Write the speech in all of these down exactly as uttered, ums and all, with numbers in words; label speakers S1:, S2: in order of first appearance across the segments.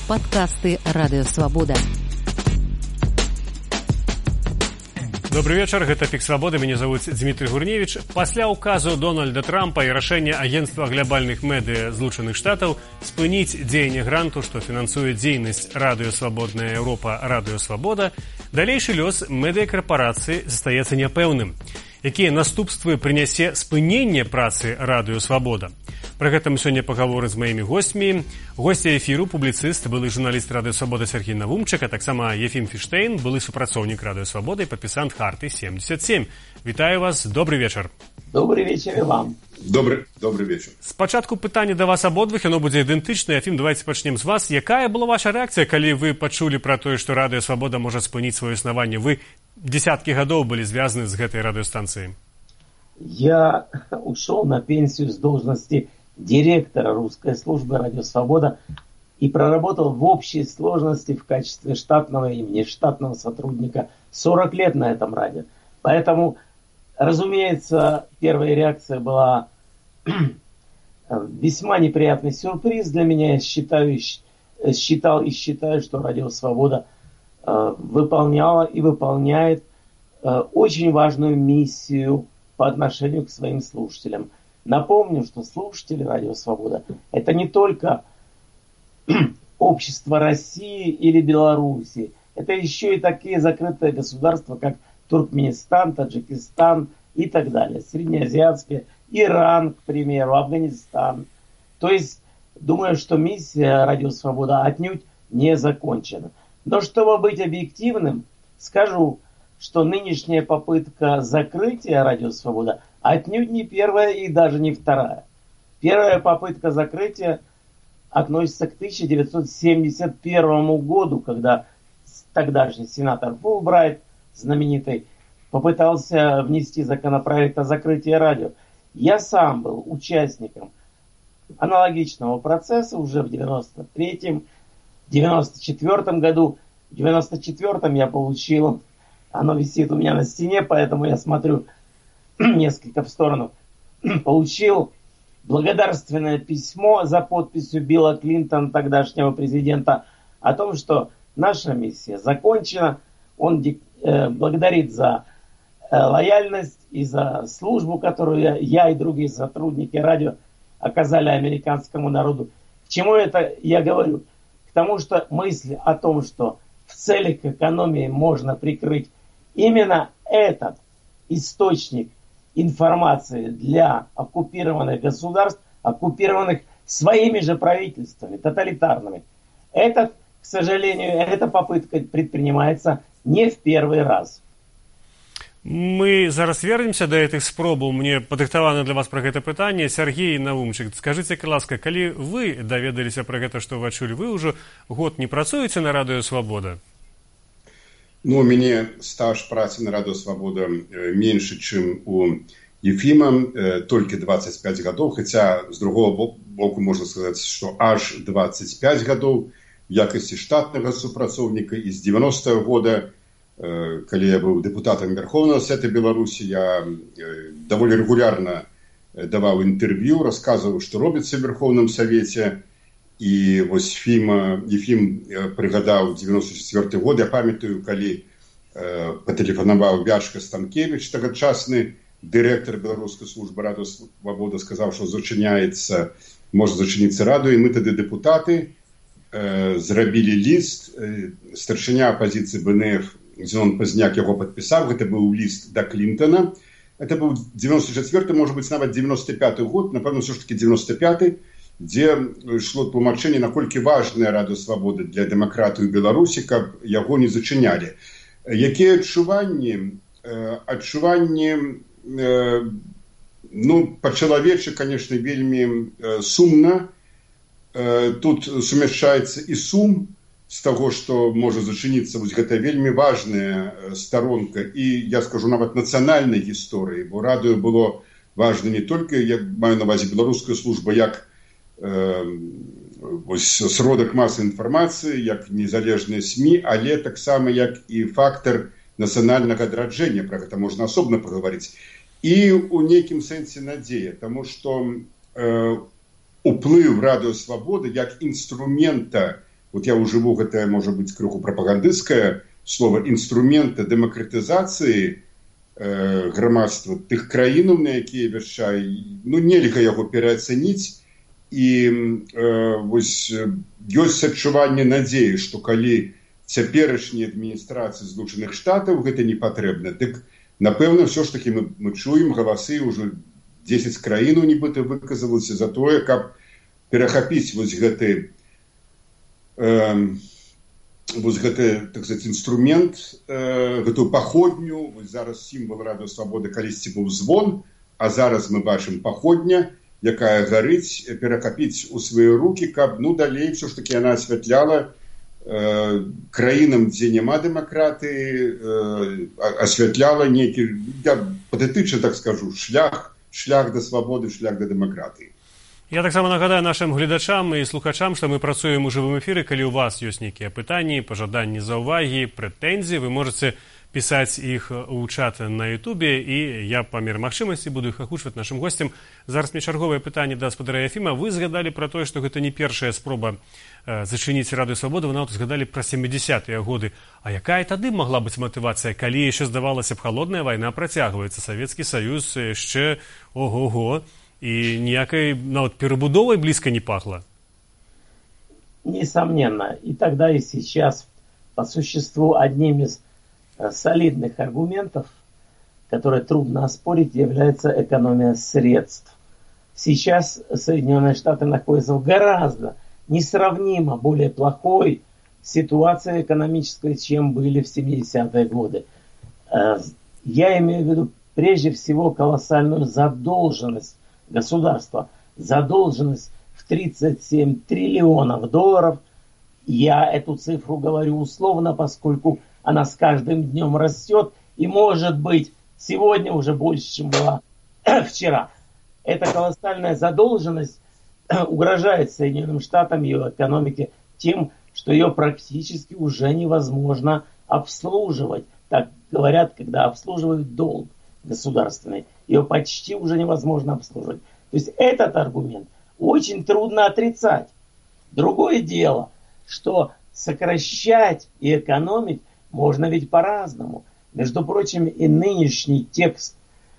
S1: подкасты «Радио Свобода».
S2: Добрый вечер, это «Пик Свободы», меня зовут Дмитрий Гурневич. Пасля указу Дональда Трампа и решения Агентства глобальных медиа Злученых Штатов спынить дзеянне гранту, что финансует деятельность «Радио Свободная Европа», «Радио Свобода», дальнейший лёс медиакорпорации остается непэўным. Якія наступствы прынясе спыненне працы «Радио Свобода»? Про гэта мы сёння пагаворым з маімі гостьмі. Госця эфіру публіцыст, былы журналіст «Радио Свобода» Сергей Навумчык, а таксама Ефим Фиштейн, былы супрацоўнік «Радио Свобода» и падпісант Харты семьдесят семь. Вітаю вас, добрый вечер.
S3: Добрый вечер и вам.
S4: Добрый, добрый вечер.
S2: Спачатку пытанне да вас абодвых, яно будзе ідэнтычна. Ефим, давайте пачнем з вас. Якая была ваша рэакцыя, калі вы пачулі пра тое, што «Радио Свобода» можа спыніць сваё існаванне? Вы десятки гадоў былі звязаны з гэтай радыёстанцыяй.
S3: Я ушел на пенсию с должности директора русской службы «Радио Свобода» и проработал в общей сложности в качестве штатного и внештатного сотрудника сорок лет на этом радио. Поэтому, разумеется, первая реакция была весьма неприятный сюрприз для меня. Я считаю, считал и считаю, что «Радио Свобода» выполняла и выполняет очень важную миссию по отношению к своим слушателям. Напомню, что слушатели «Радио Свобода» — это не только общество России или Беларуси, это еще и такие закрытые государства, как Туркменистан, Таджикистан и так далее, среднеазиатские, Иран, к примеру, Афганистан. То есть, думаю, что миссия «Радио Свобода» отнюдь не закончена. Но чтобы быть объективным, скажу, что нынешняя попытка закрытия «Радио Свобода» отнюдь не первая и даже не вторая. Первая попытка закрытия относится к тысяча девятьсот семьдесят первому году, когда тогдашний сенатор Фулбрайт, знаменитый, попытался внести законопроект о закрытии радио. Я сам был участником аналогичного процесса уже в девяносто третьем, девяносто четвёртом году. В девяносто четвёртом я получил, оно висит у меня на стене, поэтому я смотрю несколько в сторону, получил благодарственное письмо за подписью Билла Клинтона, тогдашнего президента, о том, что наша миссия закончена. Он э, благодарит за э, лояльность и за службу, которую я, я и другие сотрудники радио оказали американскому народу. К чему это я говорю? К тому, что мысль о том, что в целях экономии можно прикрыть именно этот источник информации для оккупированных государств, оккупированных своими же правительствами, тоталитарными. Это, к сожалению, эта попытка предпринимается не в первый раз.
S2: Мы зараз вернемся до этих спробаў. Мне падрыхтавана для вас пра гэта пытанне. Сергей Навумчык, скажыце, ласка, калі вы даведаліся пра гэта, што вы адчулі, вы ўжо год не працуеце на «Радио Свобода»?
S4: Ну, у меня стаж працы на «Радио Свобода» меньше, чем у Ефима, только двадцать пять годов, хотя, с другого боку, можно сказать, что аж двадцать пять годов в якости штатного супрацовника. И с девяностого года, когда я был депутатом Верховного Совета Беларуси, я довольно регулярно давал интервью, рассказывал, что робится в Верховном Совете. І вось Ефим, Ефим прыгадаў девяносто четвёрты год, я памятаю, калі э, патэлефанаваў Вячка Станкевич, тагачасны дырэктар беларускай службы «Радио Свобода», сказаў, што зачыняецца, можа зачыніцца радыё, і мы тады дэпутаты э, зрабілі ліст, э, старшыня апазіцыі бэ эн эф Зенон Пазняк яго падпісаў, гэта быў ліст да Клінтона. Это быў девяносто четвёрты, можа быць, нават девяносто пяты год, напэўна, ўсё ж таки девяносто пяты, где шло тлумачэнне, наколькі важная «Радио Свобода» для дэмакратыі ў Беларусі, каб яго не зачынялі. Якія адчуванні? Адчуванні, ну, па-чалавечы, конечно, вельмі сумна. Тут сумяшчаецца і сум з таго, што можа зачыніцца вось гэта вельмі важная старонка і, я скажу, нават нацыянальнай гісторыі, бо радыё было важна не толькі, я маю на ўвазе беларуская служба, як сродак масавай інфармацыі, як незалежныя СМІ, але таксама як і фактар нацыянальнага адраджэння, пра гэта можна асобна пагаварыць. І ў нейкім сэнсе надзея, таму што э, уплыў «Радио Свобода» як інструмента вот я ужыву гэта, можа быць, крыху прапагандысцкае слова, інструменты дэмакратызацыі э, грамадства тых краінаў, на якія вяшчае, ну, нельга яго пераацаніць. І э, вось ёсць адчуванне надзеі, што калі цяперашняй адміністрацыі Злучаных Штатаў гэта не патрэбна, дык, напэўна, ўсё ж такі мы, мы чуем галасы, ўжо дзесяць краінаў нібыта выказалася за тое, каб перахапіць вось гэты э, вось гэты, так сказать, інструмент, э, гэтую паходню. Вось зараз сімвал Радыё Свабоды калісьці быў звон, а зараз мы бачым паходня, якая гарыць, перахапіць у свае рукі, каб, ну, далей ўсё ж такі яна асвятляла э, краінам, дзе няма дэмакратыі, э, асвятляла нейкі, я патэтычна так скажу, шлях, шлях да свабоды, шлях да дэмакратыі.
S2: Я таксама нагадаю нашим гледачам і слухачам, што мы працуем у жывым эфіры. Калі у вас ёсць нейкія пытанні, пажаданні, заўвагі, прэтэнзіі, вы можаце пісаць іх у чат на Ютубе, і я па меры магчымасці буду іх агучваць нашым госцям. Зараз мне чарговае пытанне да гаспадара Ефіма. Вы згадалі пра тое, што гэта не першая спроба э, зачыніць Радыё Свабоды, вы нават згадалі пра сямідзясятыя годы. А якая тады магла быць матывацыя, калі яшчэ, здавалася б, халодная вайна працягваецца, Савецкі Саюз яшчэ ого-го, и ніякай нават перебудовой близко не пахло?
S3: Несомненно. И тогда, и сейчас, по существу, одним из солидных аргументов, которые трудно оспорить, является экономия средств. Сейчас Соединенные Штаты находятся в гораздо несравнимо более плохой ситуации экономической, чем были в семидесятые годы. Я имею в виду прежде всего колоссальную задолженность государства. Задолженность в тридцать семь триллионов долларов. Я эту цифру говорю условно, поскольку она с каждым днем растет. И, может быть, сегодня уже больше, чем была вчера. Эта колоссальная задолженность угрожает Соединенным Штатам и ее экономике тем, что ее практически уже невозможно обслуживать. Так говорят, когда обслуживают долг государственный. Ее почти уже невозможно обслуживать. То есть этот аргумент очень трудно отрицать. Другое дело, что сокращать и экономить можно ведь по-разному. Между прочим, и нынешний текст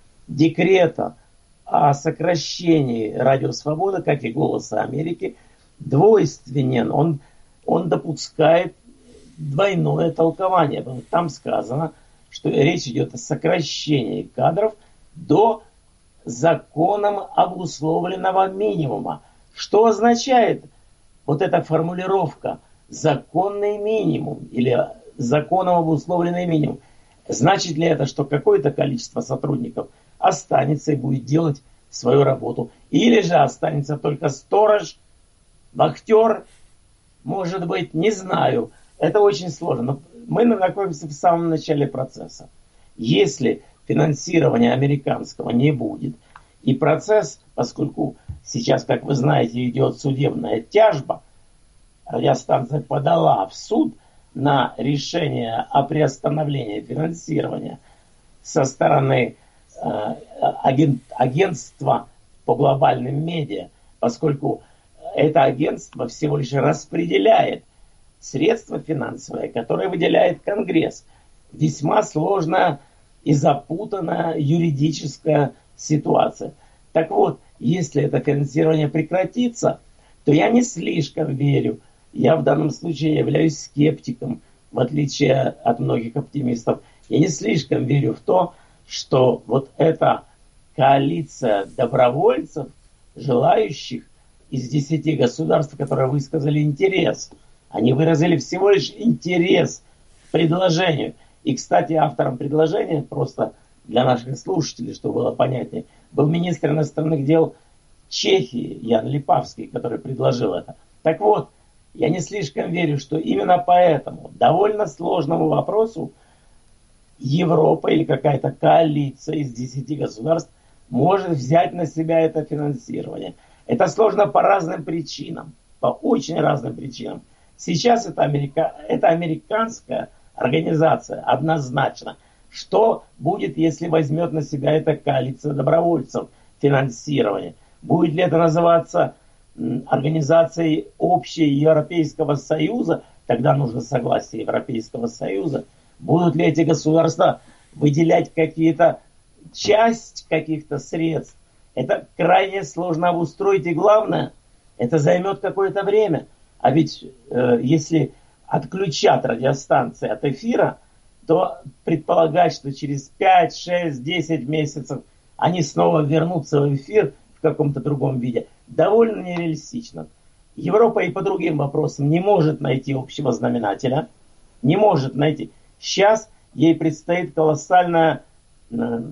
S3: декрета о сокращении Радио Свобода, как и Голоса Америки, двойственен. Он, он допускает двойное толкование. Там сказано, что речь идет о сокращении кадров до законом обусловленного минимума. Что означает вот эта формулировка «законный минимум» или «законом обусловленный минимум»? Значит ли это, что какое-то количество сотрудников останется и будет делать свою работу? Или же останется только сторож, вахтер, может быть, не знаю. Это очень сложно. Но мы находимся в самом начале процесса. Если финансирования американского не будет, и процесс, поскольку сейчас, как вы знаете, идет судебная тяжба, радиостанция подала в суд на решение о приостановлении финансирования со стороны э, агент, агентства по глобальным медиа, поскольку это агентство всего лишь распределяет средства финансовые, которые выделяет Конгресс. Весьма сложная и запутанная юридическая ситуация. Так вот, если это финансирование прекратится, то я не слишком верю. Я в данном случае являюсь скептиком, в отличие от многих оптимистов. Я не слишком верю в то, что вот эта коалиция добровольцев, желающих из десяти государств, которые высказали интерес, они выразили всего лишь интерес к предложению. И, кстати, автором предложения, просто для наших слушателей, чтобы было понятнее, был министр иностранных дел Чехии Ян Липавский, который предложил это. Так вот, я не слишком верю, что именно по этому довольно сложному вопросу Европа или какая-то коалиция из десяти государств может взять на себя это финансирование. Это сложно по разным причинам, по очень разным причинам. Сейчас это, Америка, это американская организация, однозначно. Что будет, если возьмет на себя эта коалиция добровольцев финансирование? Будет ли это называться организацией общей Европейского Союза, тогда нужно согласие Европейского Союза, будут ли эти государства выделять какие-то часть каких-то средств, это крайне сложно обустроить, и главное, это займет какое-то время. А ведь э, если отключат радиостанции от эфира, то предполагать, что через пять, шесть, десять месяцев они снова вернутся в эфир в каком-то другом виде, довольно нереалистично. Европа и по другим вопросам не может найти общего знаменателя, не может найти. Сейчас ей предстоит колоссальная э,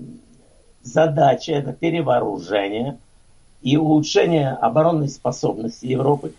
S3: задача, это перевооружение и улучшение оборонной способности Европы.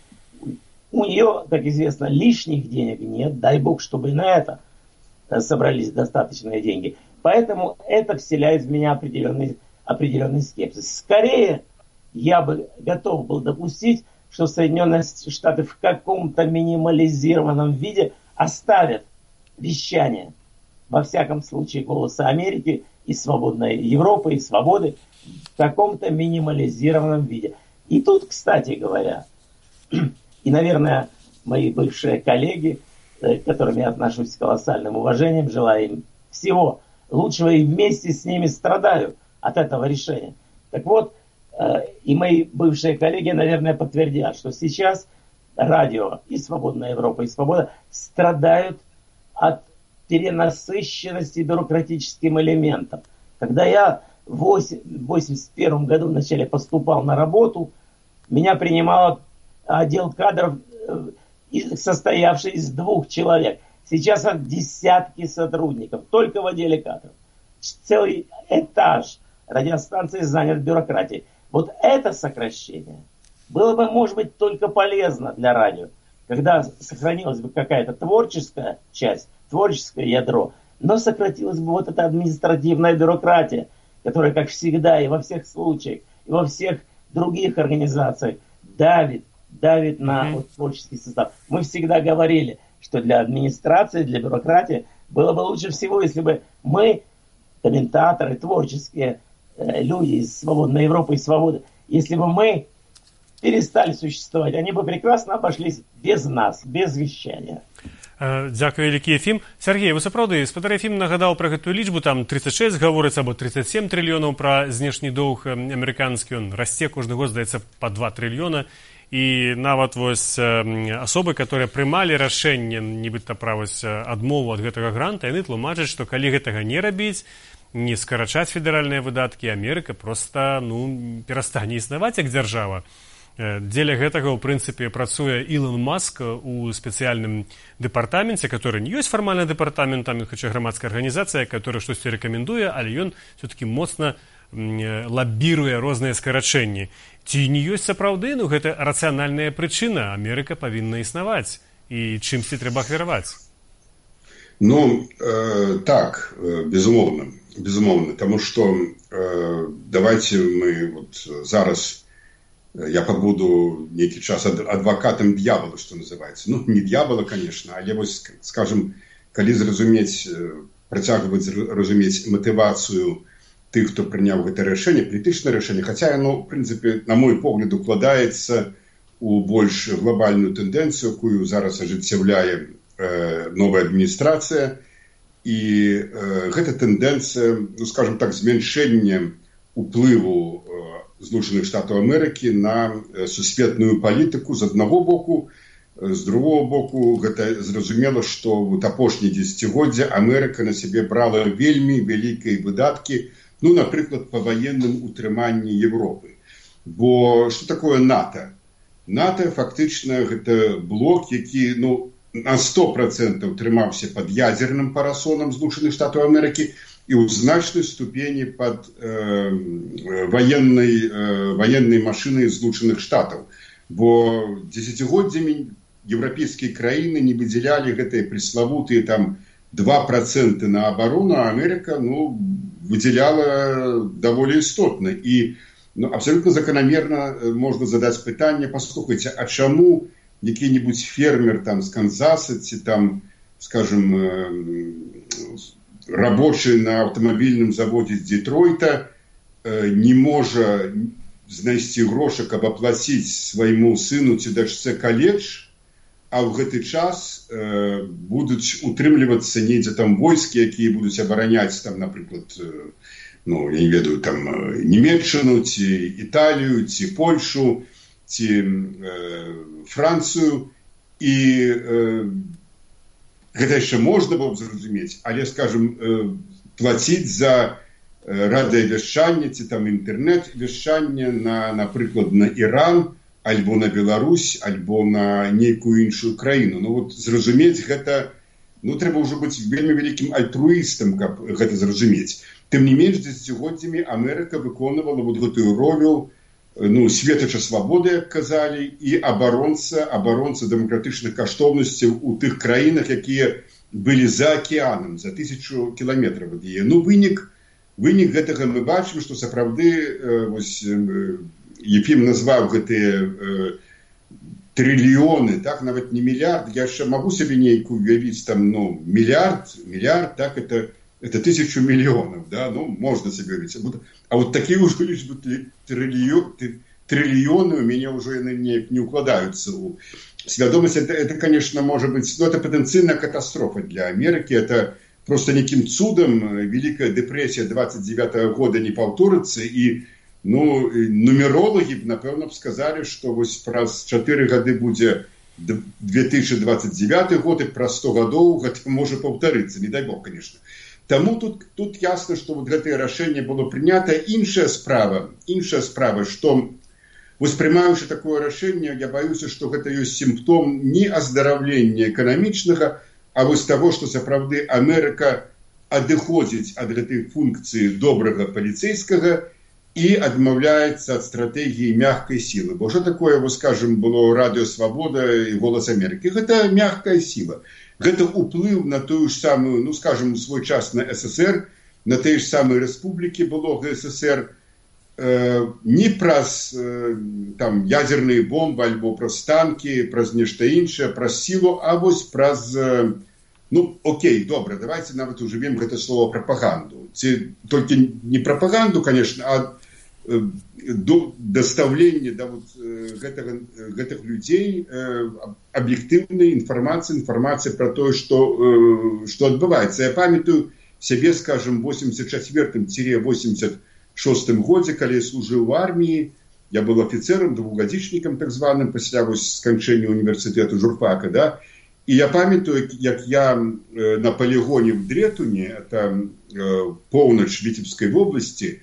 S3: У нее, как известно, лишних денег нет, дай бог, чтобы и на это собрались достаточные деньги. Поэтому это вселяет в меня определенный, определенный скепсис. Скорее, я бы готов был допустить, что Соединенные Штаты в каком-то минимализированном виде оставят вещание, во всяком случае, «Голоса Америки» и «Свободной Европы», и «Свободы» в каком-то минимализированном виде. И тут, кстати говоря, и, наверное, мои бывшие коллеги, к которым я отношусь с колоссальным уважением, желаю им всего лучшего и вместе с ними страдаю от этого решения. Так вот, и мои бывшие коллеги, наверное, подтвердят, что сейчас радио и «Свободная Европа», и «Свобода» страдают от перенасыщенности бюрократическим элементом. Когда я в восемьдесят первом году вначале поступал на работу, меня принимал отдел кадров, состоявший из двух человек. Сейчас от десятки сотрудников, только в отделе кадров. Целый этаж радиостанции занят бюрократией. Вот это сокращение было бы, может быть, только полезно для радио, когда сохранилась бы какая-то творческая часть, творческое ядро, но сократилась бы вот эта административная бюрократия, которая, как всегда, и во всех случаях, и во всех других организациях давит, давит на mm-hmm. вот, творческий состав. Мы всегда говорили, что для администрации, для бюрократии было бы лучше всего, если бы мы, комментаторы, творческие э, люди из «Свободной Европы» и «Свободы», если бы мы перестали существовать, они бы прекрасно обошлись без нас, без вещания.
S2: Дзякуй вялікі, Ефім. Сергей, вы сапраўды, спадар Ефім нагадаў пра гэтую лічбу, там тридцать шесть гаворыцца, або тридцать семь трыльёнаў пра знешні доўг амерыканскі, ён расце кожны год, здаецца, па два трыльёна. І нават вось асобы, которые прымалі рашэнне, нібыта пра вось адмову ад гэтага гранта, яны тлумачаць, што калі гэтага не рабіць, не скарачаць федэральныя выдаткі, Амерыка проста, ну, перастане існаваць як дзяржава. Дзеля гэтага, ў прынцыпе, працуе Ілон Маск у спецыяльным дэпартаменце, который не ёсць фармальна дэпартаментам, хаця грамадская арганізацыя, которая штосьці рэкамендуе, але ён все-таки моцна лабіруе розныя скарачэнні. Ці не ёсць сапраўды, ну, гэта рацыянальная прычына, Амерыка павінна існаваць, і чымсьці трэба ахвяраваць?
S4: Ну, э, так, э, безумоўна, безумоўна, таму што э, давайте мы вот зараз я побуду некий час адвокатом дьявола, что называется. Ну, не дьявола, конечно, але вось, скажем, калі зразумець, працягваць разумець матывацыю тых, хто прыняў гэта рашэнне, палітычнае рашэнне, хаця яно, в прынцыпе, на мой погляд, укладаецца у больш глобальную тэндэнцыю, якую зараз ажыццяўляе э, новая адміністрацыя, і э, гэта тэндэнцыя, ну, скажем так, змяншэння уплыву Злучаных Штатаў Амерыкі на сусветную палітыку з аднаго боку, з другого боку гэта зразумела, што вот апошнія дзесяцігоддзя Амерыка на сябе брала вельмі вялікія выдаткі, ну, напрыклад, па ваенным утрыманні Европы. Бо што такое НАТО? НАТО фактычна гэта блок, які, ну, на сто процентаў трымаўся пад ядзерным парасонам Злучаных Штатаў Амерыкі, и у значной ступени под э, военной, э, военной машиной Злучаных Штатов. Бо десятигоддзями европейские краины не выделяли гэтые пресловутые там два процента на оборону, а Америка, ну, выделяла довольно истотно. И ну, абсолютно закономерно можно задать питание, послушайте, а чему какой-нибудь фермер там с Канзаса, там, скажем, э, рабочий на автомобильном заводе з Детройта э, не может знайсці грошы, каб аплаціць свайму сыну ці дачцэ каледж, а ў гэты час э, будуць утрымлівацца недзе там войскі, якія будуць абараняць там, напрыклад, э, ну, я не ведаю, там Німеччыну, ці Італію, ці Польшу, ці э, Францыю, і э, гэта яшчэ можна было б зразумець, але, скажем, э, плаціць за радыёвяшчанне ці там інтэрнэт-вяшчанне на, напрыклад, на Іран, альбо на Беларусь, альбо на нейкую іншую краіну. Ну вот зразумець гэта, ну трэба ўжо быць вельмі вялікім альтруістам, каб гэта зразумець. Тым не менш, дзесяцігоддзямі Амерыка выконвала вот гэтую ролю, ну, светача свабоды, як казалі, і абаронца, абаронца дэмакратычных каштоўнасцяў у тых краінах, якія былі за акіянам, за тысячу кіламетраў ад яе. Ну, вынік Вынік гэтага мы бачым, што сапраўды э, вось, э, Ефім назваў гэтыя э, трыльёны, так, нават не мільярд, я яшчэ магу сабе нейкую уявіць там, ну, мільярд, мільярд, так, это, это тысячу мільёнаў, да, ну, можна сабе уявіць. А вот такія ўжо лічбы трыльё, трыльёны у мяне ўжо яны не, не укладаюцца ў свядомасць. Это, это, конечно, можа быць, ну, это патэнцыйная катастрофа для Амерыкі, это просто неким цудом Великая депрессия двадцать девятого года не повторится, и ну, нумерологи, напевно, б сказали, что вот праз чатыры гады будет две тысячи двадцать девятый год, и праз сто годов это может повториться, не дай бог, конечно. Тому тут, тут ясно, что вот это решение было принято. Иншая справа, иншая справа, что воспринимаючи такое решение, я боюсь, что это есть симптом не оздоровления экономичного, а вось того, што сапраўды Амерыка адыходзіць ад гэтай функцыі добрага паліцейскага і адмаўляецца ад стратэгіі мягкай сілы. Бо што такое, вось, скажем, было Радыё Свабода і Голас Амерыкі? Гэта мягкая сіла. Гэта ўплыў на тую ж самую, ну, скажем, свой час на СССР, на тыя ж самыя рэспублікі былога СССР, э, не праз э, там ядзерныя бомбы альбо праз танкі, праз нешта іншае, праз сілу, а вось праз э, ну, окей, добра, давайте нават ужывем гэта слово прапаганду. Ці толькі не прапаганду, конечно, а э, до даставлення да вот э, гэтага, гэтых людзей э, аб'ектыўнай інфармацыі, інфармацыя пра тое, што, э, што адбываецца. Я памятаю сябе, скажем, восемьдесят четвёртым - восемьдесят шостым годзе, калі я служыў у арміі, я быў афіцерам, двухгадзічнікам так званым, пасля вось сканчэння універсітэту журфака, да. І я памятаю, як я э, на полігоне в Дретуне, это э, поўнач Віцебскай вобласці,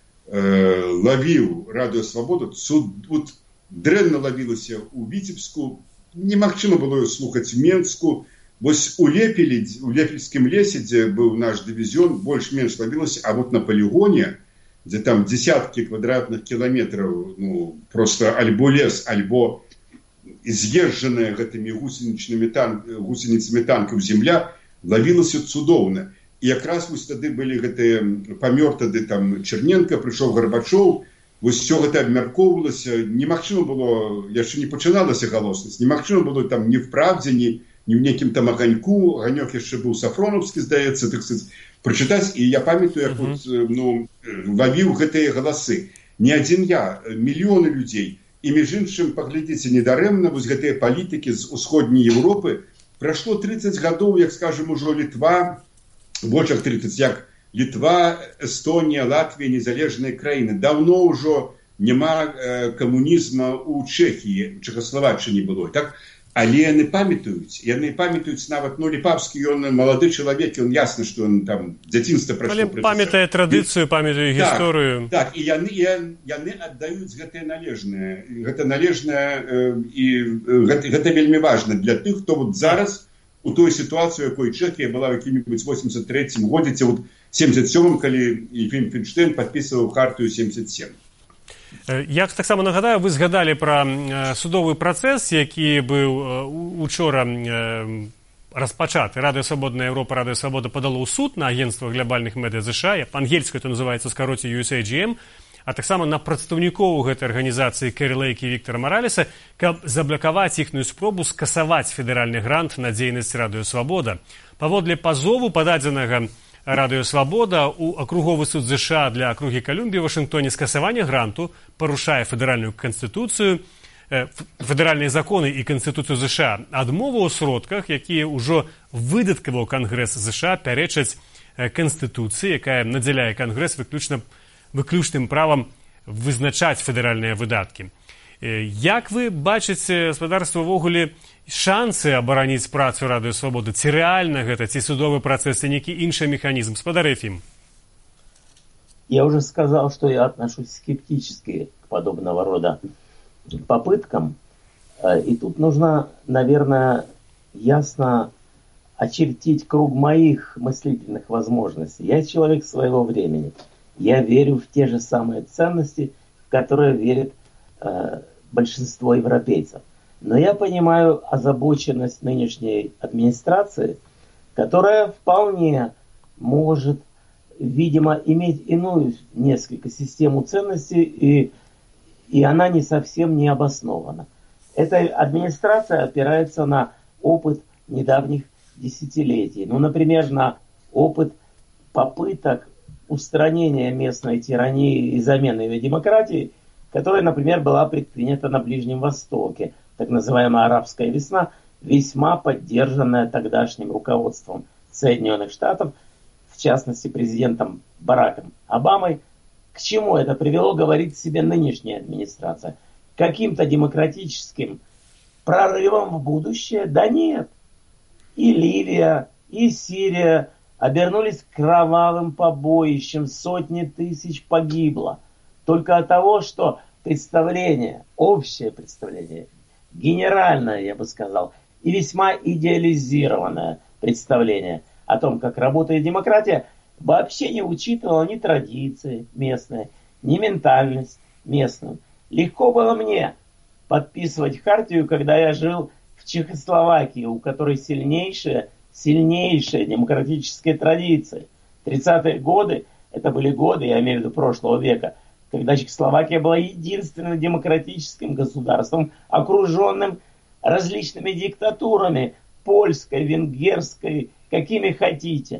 S4: э, лавіў Радыё Свабода, вот дрэнна лавілася у Віцебску, немагчыма было слухаць в Менску. Вось у Лепелі, у Лепельскім лесе, дзе быў наш дывізіён, больш-менш лавілася, а вот на полігоне, дзе там десяткі квадратных кіламетраў, ну, просто альбо лес, альбо з'езджаная гэтымі гусенічнымі танк, гусеніцамі танкаў земля, лавілася цудоўна. І якраз вось тады былі гэтыя, памёр тады там Черненко, прыйшоў Гарбачоў, вось все гэта абмяркоўвалася, немагчыма было, яшчэ не пачыналася галоснасць, немагчыма было там ні в Правдзе, ні, ні в некім там Аганьку, Аганёк яшчэ быў Сафроновскі, здаецца, так сказаць, прачытаць, і я памятаю, як вот, ну, лавіў гэтыя галасы. Не адзін я, мільёны людзей. І між іншым, паглядзіце, недарэмна, вось гэтыя палітыкі з усходняй Еўропы, прайшло тридцать гадоў, як, скажем, ужо Літва, больш як тридцать, як Літва, Эстонія, Латвія, незалежныя краіны. Даўно ўжо няма э, камунізма ў Чэхіі, Чэхаславаччыне было, так? Але яны памятаюць, яны памятаюць нават, ну, Ліпавскі, ён малады чалавек, ён ясна, што ён там дзяцінства прайшло.
S2: Але памятае традыцыю, памятае гісторыю.
S4: Так, так, і яны, яны аддаюць гэтае належнае. Гэта належнае, э, і гэта, гэта вельмі важна для тых, хто вот зараз у той сітуацыі, якой Чэхія была в якім-небудзь восемьдесят третьем годзе, ці вот семьдесят сёмым, калі Ефім Фінштейн падпісваў хартыю семьдесят семь.
S2: Я таксама нагадаю, вы згадалі пра судовы працэс, які быў учора распачаты. Радыё Свабодная Еўропа, Радыё Свабода падало ў суд на агенцтва глобальных медыя ЗША, па-ангельску это называецца скароце ю эс эй джи эм, а таксама на прадстаўнікоў гэтай арганізацыі Кэрі Лейк і Віктара Маралеса, каб заблакаваць іхную спробу скасаваць федэральны грант на дзейнасць Радыё Свабода. Паводле пазову, пададзенага Радыё Свабода. У акруговы суд ЗША для акругі Калумбіі ў Вашынгтоне скасаванне гранту парушае федэральную канстытуцыю, федэральныя законы і канстытуцыю ЗША. Адмова ў сродках, якія ўжо выдаткаваў Кангрэс ЗША, пярэчаць канстытуцыі, якая надзяляе Кангрэс выключна выключным правам вызначаць федэральныя выдаткі. Як вы бачыце, гаспадарства, ўвогуле шансы абараніць працу Радыё Свабода? Ці рэальна гэта, ці судовы працэс, ці нейкі іншы механізм? Гаспадар Ефим.
S3: Я уже сказал, что я отношусь скептически к подобного рода попыткам. И тут нужно, наверное, ясно очертить круг моих мыслительных возможностей. Я человек своего времени. Я верю в те же самые ценности, в которые верит э, большинство европейцев. Но я понимаю озабоченность нынешней администрации, которая вполне может, видимо, иметь иную несколько систему ценностей, и, и она не совсем не обоснована. Эта администрация опирается на опыт недавних десятилетий. Ну, например, на опыт попыток устранения местной тирании и замены ее демократией, которая, например, была предпринята на Ближнем Востоке, так называемая арабская весна, весьма поддержанная тогдашним руководством Соединенных Штатов, в частности президентом Бараком Обамой. К чему это привело, говорит себе нынешняя администрация? Каким-то демократическим прорывом в будущее? Да нет. И Ливия, и Сирия обернулись кровавым побоищем, сотни тысяч погибло. Только от того, что представление, общее представление, генеральное, я бы сказал, и весьма идеализированное представление о том, как работает демократия, вообще не учитывало ни традиции местные, ни ментальность местную. Легко было мне подписывать хартию, когда я жил в Чехословакии, у которой сильнейшая, сильнейшая демократическая традиция. тридцатые годы, это были годы, я имею в виду прошлого века, когда Чехословакия была единственным демократическим государством, окруженным различными диктатурами, польской, венгерской, какими хотите.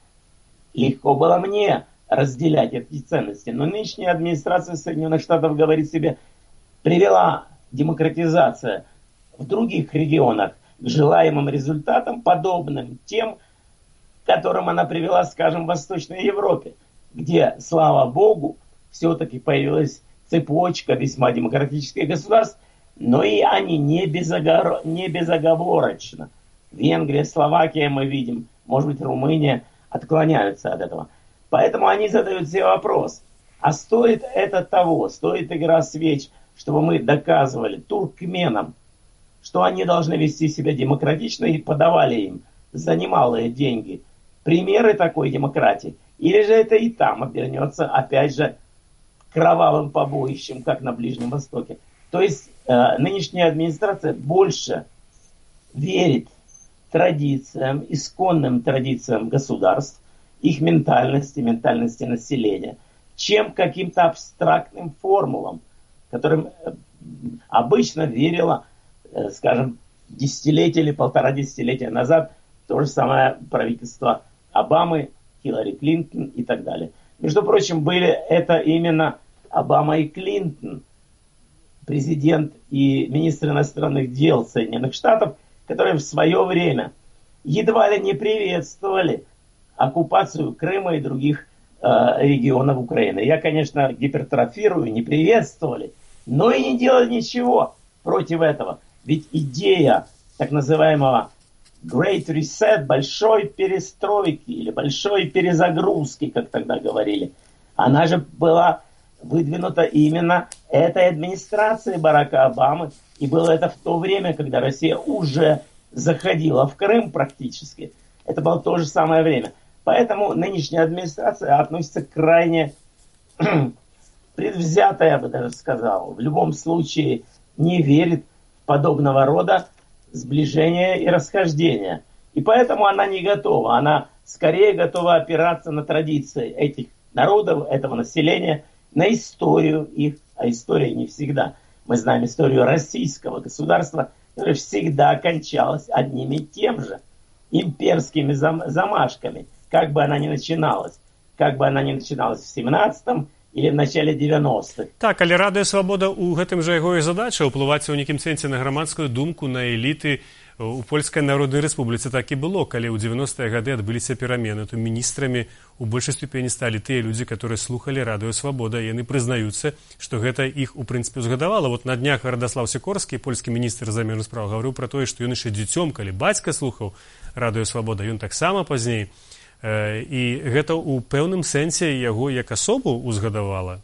S3: Легко было мне разделять эти ценности, но нынешняя администрация Соединенных Штатов, говорит себе, привела демократизация в других регионах к желаемым результатам, подобным тем, которым она привела, скажем, в Восточной Европе, где, слава богу, все-таки появилась цепочка весьма демократических государств, но и они не, безогор... не безоговорочно. Венгрия, Словакия, мы видим, может быть, Румыния отклоняются от этого. Поэтому они задают себе вопрос, а стоит это того, стоит игра свеч, чтобы мы доказывали туркменам, что они должны вести себя демократично и подавали им за немалые деньги примеры такой демократии, или же это и там обернется, опять же, кровавым побоищем, как на Ближнем Востоке. То есть э, нынешняя администрация больше верит традициям, исконным традициям государств, их ментальности, ментальности населения, чем каким-то абстрактным формулам, которым э, обычно верила, э, скажем, десятилетия или полтора десятилетия назад то же самое правительство Обамы, Хиллари Клинтон и так далее. Между прочим, были это именно Обама и Клинтон, президент и министр иностранных дел Соединенных Штатов, которые в свое время едва ли не приветствовали оккупацию Крыма и других э, регионов Украины. Я, конечно, гипертрофирую, не приветствовали, но и не делали ничего против этого. Ведь идея так называемого Great Reset, большой перестройки или большой перезагрузки, как тогда говорили, она же была выдвинута именно этой администрацией Барака Обамы. И было это в то время, когда Россия уже заходила в Крым практически. Это было то же самое время. Поэтому нынешняя администрация относится крайне предвзято, я бы даже сказал. В любом случае не верит в подобного рода сближение и расхождение. И поэтому она не готова. Она скорее готова опираться на традиции этих народов, этого населения, на историю их, а история не всегда. Мы знаем историю российского государства, которое всегда кончалось одним и тем же, имперскими зам- замашками, как бы она ни начиналась. Как бы она ни начиналась в семнадцатом или в начале девяностых.
S2: Так, але Радыё Свабода ў гэтым жа яго і задача ўплываць у нейкім сэнсе на грамадскую думку, на эліты. У Польскай Народнай Рэспубліцы так і было, калі ў дзевяностыя гады адбыліся перамены, то міністрамі у большай ступені сталі тыя людзі, которые слухалі Радыё Свабода, яны прызнаюцца, што гэта іх у прынцыпе ўзгадавала. Вот на днях Радаслаў Сікорскі, польскі міністр замежных спраў, гаварыў пра тое, што ён яшчэ дзіцём, калі бацька слухаў Радыё Свабода, ён таксама пазней. І гэта ў пэўным сэнсе яго як асобу узгадавала.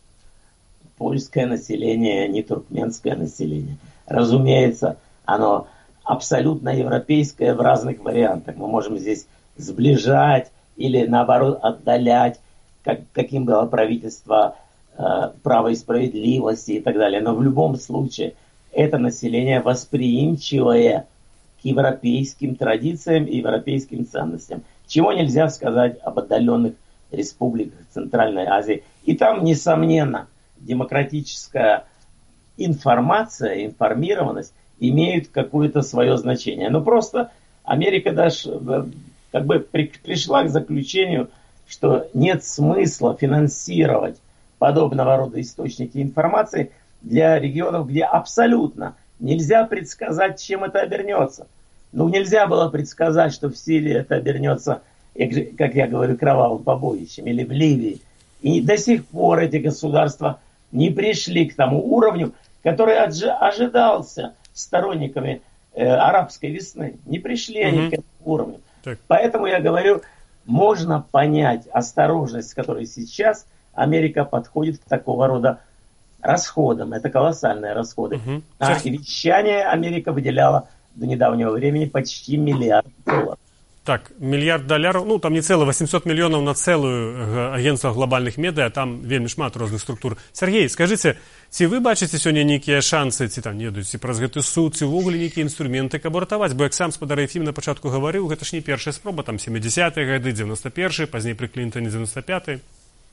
S3: Польское население, не туркменское население. Разумеется, оно абсолютно европейское в разных вариантах. Мы можем здесь сближать или, наоборот, отдалять, как, каким было правительство э, права и справедливости и так далее. Но в любом случае это население восприимчивое к европейским традициям и европейским ценностям. Чего нельзя сказать об отдаленных республиках Центральной Азии. И там, несомненно, демократическая информация, информированность имеют какое-то свое значение. Но просто Америка даже как бы при, пришла к заключению, что нет смысла финансировать подобного рода источники информации для регионов, где абсолютно нельзя предсказать, чем это обернется. Ну, нельзя было предсказать, что в Сирии это обернется, как я говорю, кровавым побоищем, или в Ливии. И до сих пор эти государства не пришли к тому уровню, который ожидался сторонниками э, арабской весны. Не пришли mm-hmm. они к этому уровню. Так. Поэтому я говорю, можно понять осторожность, с которой сейчас Америка подходит к такого рода расходам. Это колоссальные расходы. Mm-hmm. На вещание Америка выделяла до недавнего времени почти миллиард долларов.
S2: Так, мільярд даляраў, ну, там не цэлы восемьсот мільёнаў на цэлую агенцтва глобальных медыа, там вельмі шмат розных структур. Сергей, скажыце, ці вы бачыце сёння нейкія шансы, ці там, не ведаю, ці праз гэты суд, ці ўвогуле нейкія інструменты, каб ратаваць? Бо як сам спадар Ефім на пачатку гаварыў, гэта ж не першая спроба, там семидесятые гады, девяносто первый, пазней пры Клінтоне девяносто пятый.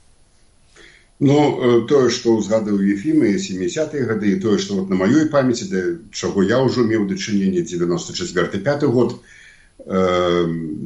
S4: Ну, тое, што ўзгадаў Ефім і семидесятые гады, і тое, што вот на маёй памяці, да чаго я ўжо меў дачыненне девяносто четвёртый пятый год, Э,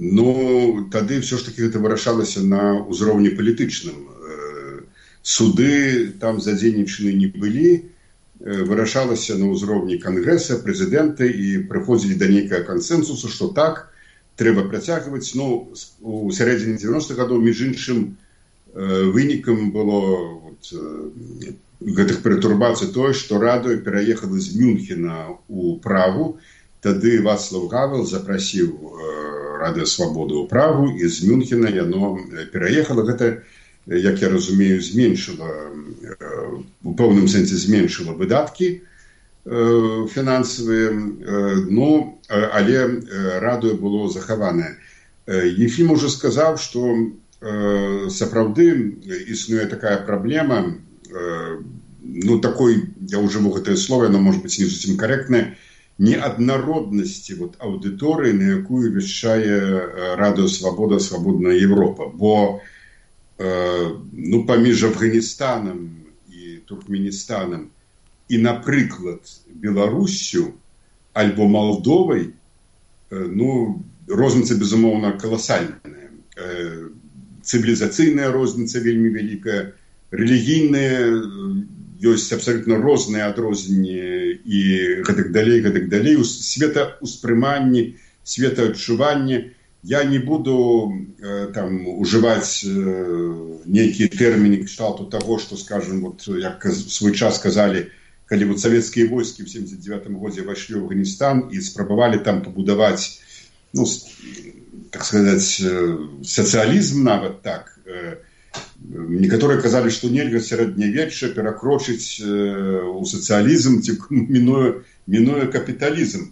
S4: ну, тады все ж таки гэта вырашалася на ўзроўні палітычным. Э, суды там задзейнічаны не былі, э, вырашалася на ўзроўні кангрэса, прэзідэнта, і прыходзілі да нейкага кансэнсусу, што так, трэба працягваць. Ну, у сярэдзіне девяностых гадоў, між іншым, э, вынікам было вот, э, гэтых пертурбацый тое, што Радыё пераехала з Мюнхена ў Прагу. Тады Вацлав Гавел запрасіў э, Радыё Свабоду ў Прагу, і з Мюнхена яно пераехала. Гэта, як я разумею, зменшыла, э, у пэўным сэнсе зменшыла выдаткі э, фінансавыя, э, ну, але э, Радыё было захаванае. Э, Ефім ужо сказаў, што э, сапраўды існуе такая праблема, э, ну, такой, я ўжыву гэтае слово, оно, может быть, не зусім карэктнае, неаднароднасці вот, аўдыторыі, на якую вяшчае Радыё Свабода, Свабодная Европа. Бо э, ну, паміж Афганістанам і Туркменістанам і, напрыклад, Беларуссю альбо Малдовай, э, ну, розніца, безумоўна, каласальная. Э, цывілізацыйная розніца вельмі вялікая, рэлігійная, ёсць абсолютно розныя адрозненні і гэтак далей, гэтак далей, светаўспрыманні, светаадчуванні. Я не буду э, там ужываць э, нейкія тэрміны кшталту таго, што, скажем, вот, як в свой час сказалі, калі вот савецкія войскі в семьдесят девятом годзе вайшлі ў Афганістан і спрабавалі там пабудаваць, ну, так сказаць, сацыялізм нават так, э, некаторыя казалі, што нельга сярэднявечча перакрочыць э, у сацыялізм, мінуе, мінуе капіталізм.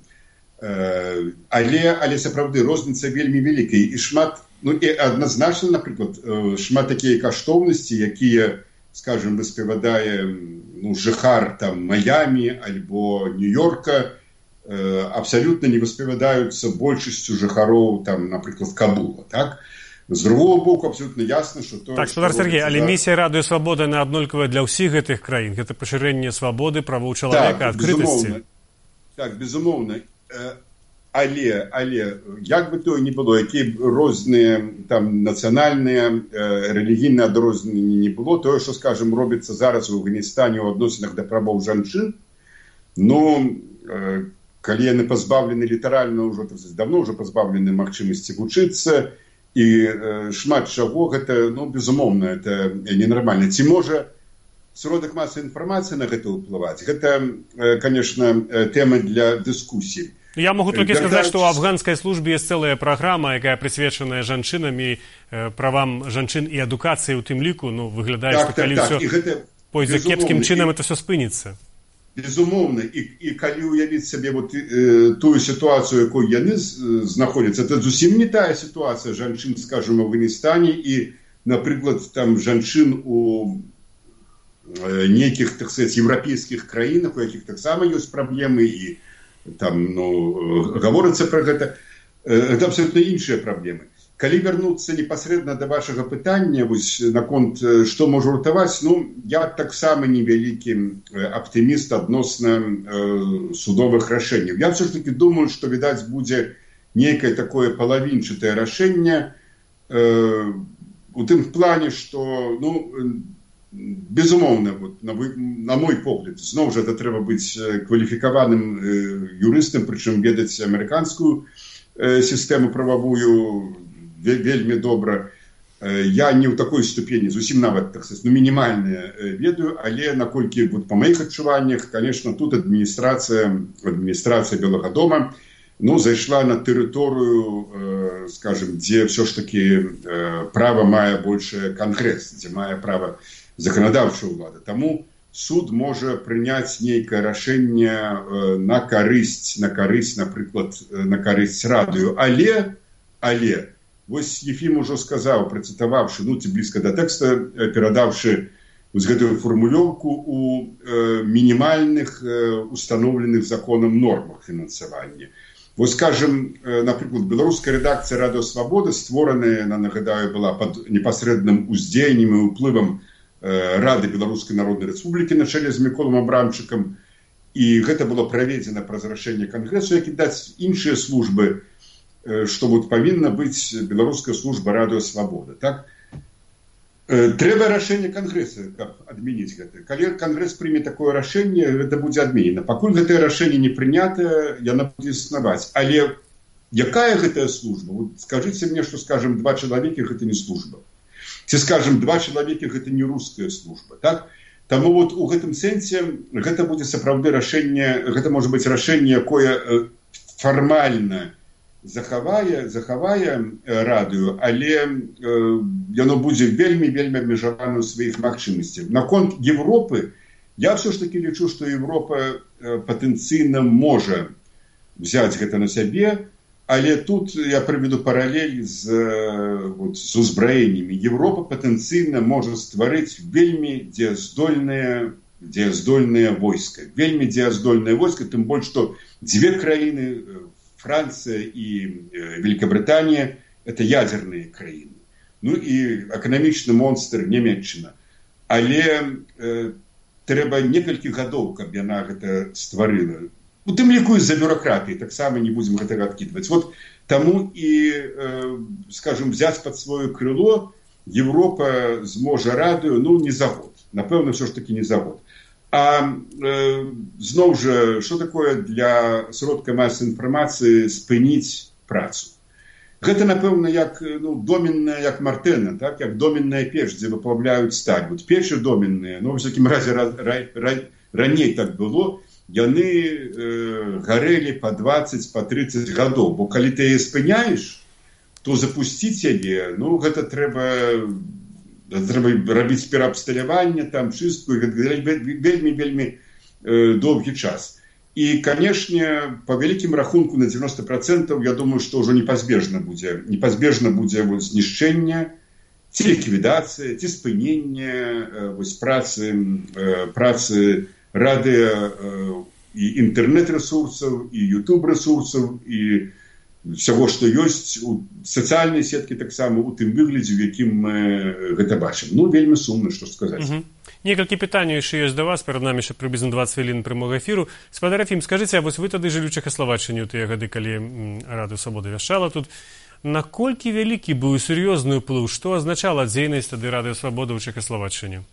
S4: Э, але, але сапраўды розніца вельмі вялікая. І шмат, ну і адназначна, напрыклад, э, шмат такія каштоўнасці, якія, скажем, выспавядае ну, жыхар там Майамі альбо Нью-Йорка, э, абсалютна не выспавядаюцца большасцю жыхароў, там, напрыклад, Кабула, так? З другого боку, абсолютно ясно, що... То,
S2: так, спадар Сергей, але да... місія Радыё Свабода не аднолькавая для ўсіх гэтых краін. Гэта пашырэнне свабоды, правоў чалавека,
S4: так,
S2: адкрытасці.
S4: Безумоўна. Так, безумоўна. але, але, як би то ні було, які різні там національні, релігійні адрознення не було, то, що, скажімо, робиться зараз в Афганістані у відносинах до правов жінок, ну, коли вони позбавлені літерально, вже, давно вже позбавлені можливості вчитися, і шмат чого, це, ну, безумовно, це ненормально. Ці може сродок масової інформації на це впливати. Це, звісно, тема для дискусій.
S2: Я могу только сказать, что у афганской службы есть целая программа, якая присвечена жанчынам и э, правам жанчын и адукации у тым ліку. Ну, выглядает,
S4: так,
S2: что коли
S4: так,
S2: все
S4: так.
S2: пойдзе кепским чином, это все спынится.
S4: Безумовно. И, и коли уявить себе вот, э, ту ситуацию, в якой яны знаходятся, это зусім не та ситуация жанчын, скажем, в Афганистане и, например, там жанчын у э, неких, так сказать, европейских краинах, у яких так само есть проблемы и там, ну, говорится про это, это абсолютно іншыя праблемы. Калі вернуться непосредственно до вашего пытання, вось, наконт, што можа ратаваць, ну, я таксама невялікі аптыміст адносна э, судовых рашэнняў. Я все ж таки думаю, што, відаць, будзе нейкае такое палавінчатае рашэнне э, у тым плане, што, ну, безумоўна, вот, на, на мой погляд, зноў жа это трэба быць кваліфікаваным э, юрыстам, прычым ведаць амерыканскую э, сістэму прававую вельмі добра. Э, я не ў такой ступені, зусім нават, так сказать, ну, мінімальная э, ведаю, але наколькі вот, па маіх адчуваннях, конечно, тут адміністрацыя, адміністрацыя Белага дома, ну, зайшла на тэрыторыю, э, скажем, дзе все ж таки э, права мае больше конгресс, дзе мае права законодавчая ўлада. Таму суд можа прыняць нейкае рашэнне на карысць, на карысць, напрыклад, на карысць радыё. Але, але, вось Ефім ужо сказаў, працытаваўшы, ну, ці блізка да тэкста, перадаўшы вось гэтую фармулёўку у э, мінімальных э, установленых законам нормах фінансавання. Вось, скажем, э, напрыклад, беларуская рэдакцыя Радыё Свабода, створаная, на, нагадаю, была пад непасрэдным уздзеяннем і ўплывам Рады Беларускай Народнай Рэспублікі на чале з Міколам Абрамчыкам, і гэта было праведзена праз рашэнне Кангрэсу, які даць іншыя службы, што вот павінна быць беларуская служба Радыё Свабода. Так? Трэба рашэнне Кангрэса, каб адмяніць гэта. Калі Кангрэс прыме такое рашэнне, гэта будзе адменена. Пакуль гэтае рашэнне не прынятае, яна будзе існаваць. Але якая гэтая служба? Вот скажыце мне, што, скажем, два чалавекі гэта не служба. Ці, скажем, два чалавекі гэта не руская служба, так? Таму вот у гэтым сэнсе гэта будзе сапраўды рашэнне, гэта можа быць рашэнне, якое фармальна захавае, захавае радыё, але э, яно будзе вельмі-вельмі абмежавана ў сваіх магчымасцях. Наконт Европы, я все ж таки лічу, што Европа э, патэнцыйна можа взяць гэта на сябе, але тут я прыведу паралель з, вот, з узбраеннямі. Европа патэнцыйна можа стварыць вельмі дзеяздольнае, дзеяздольнае войска. Вельмі дзеяздольнае войска, тым больш, што дзве краіны, Францыя і Великабрытанія, это ядерныя краіны. Ну і эканамічны монстр Нямецчына. Але э, трэба некалькі гадоў, каб яна гэта стварыла. У тым ліку з-за бюрократыі, таксама не будзем гэтага адкідваць. Вот таму і, э, скажем, взяць пад сваё крыло Европа зможа радыё, ну, не за год. Напэўна, все ж таки не за год. А э, зноў жа, што такое для сродка масавай інфармацыі спыніць працу? Гэта, напэўна, як, ну, доменная, як мартэна, так? Як доменная печ, дзе выплаўляюць сталь. Вот печы доменныя, ну, во всякім разе, ра, ра, ра, раней так было, яны э, гарэлі па дваццаць, па трыццаць гадоў. Бо калі ты яе спыняеш, то запусціць яе, ну, гэта трэба, трэба рабіць пераабсталяванне, там, чыстку, вельмі-вельмі э, доўгі час. І, канешне, па вялікім рахунку на дзевяносто процентов, я думаю, што ўжо непазбежна будзе, непазбежна будзе вот, знішчэнне, ці ліквідацыя, ці спыненне э, вось, працы, э, працы радыё э, і інтэрнэт-рэсурсаў, і ютуб-рэсурсаў, і всего, что есть, у социальной сетки так само, у тем выглядзе, в якім мы гэта бачым. Ну, вельмі сумна, что сказать.
S2: Угу. Некалькі пытанняў яшчэ ёсць да вас, перад нами яшчэ прыблізна дваццаць хвілін прямога эфіру. Спадар Ефім, скажыце, а вось вы тады жылі ў Чэхаславаччыне ў тыя гады, калі Радыё Свабода вяшчала тут. Наколькі вялікі быў сур'ёзны ўплыў, што азначала дзейнасць тады Радыё Свабода ў Чэхаславаччыне?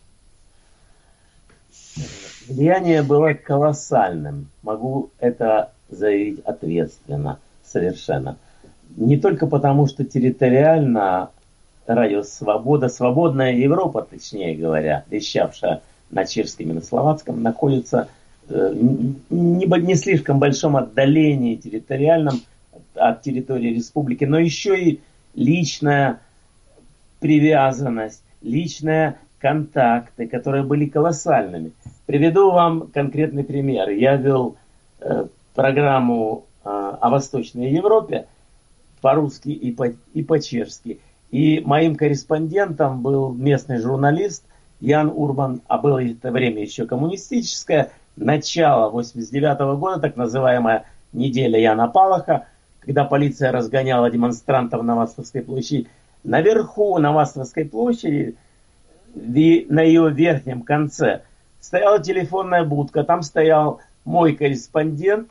S3: Влияние было колоссальным. Могу это заявить ответственно совершенно. Не только потому, что территориально Радио Свобода, Свободная Европа, точнее говоря, вещавшая на чешском и на словацком, находится э, не, не слишком большом отдалении территориальном от территории республики, но еще и личная привязанность, личные контакты, которые были колоссальными. Приведу вам конкретный пример. Я вел э, программу э, о Восточной Европе по-русски и, по, и по-чешски. И моим корреспондентом был местный журналист Ян Урбан, а было в это время еще коммунистическое, начало восемьдесят девятого года, так называемая неделя Яна Палаха, когда полиция разгоняла демонстрантов на Вастовской площади. Наверху, на Вастовской площади, на ее верхнем конце, стояла телефонная будка, там стоял мой корреспондент,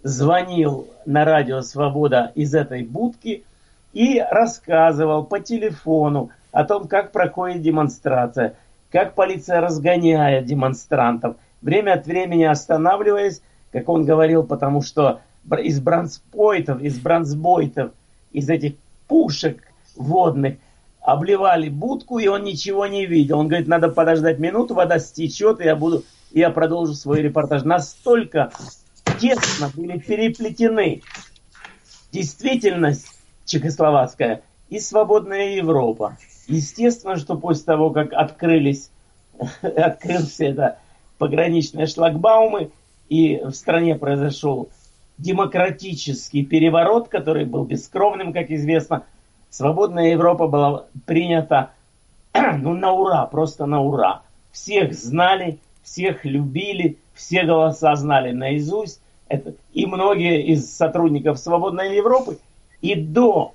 S3: звонил на Радио Свобода из этой будки и рассказывал по телефону о том, как проходит демонстрация, как полиция разгоняет демонстрантов, время от времени останавливаясь, как он говорил, потому что из бронспойтов, из бронзбойтов, из этих пушек водных обливали будку, и он ничего не видел. Он говорит, надо подождать минуту, вода стечет, и я буду, и я продолжу свой репортаж. Настолько тесно были переплетены действительность чехословацкая и свободная Европа. Естественно, что после того, как открылись, открылся это пограничные шлагбаумы, и в стране произошел демократический переворот, который был бескровным, как известно, свободная Европа была принята ну, на ура, просто на ура. Всех знали, всех любили, все голоса знали наизусть. Это, и многие из сотрудников свободной Европы и до,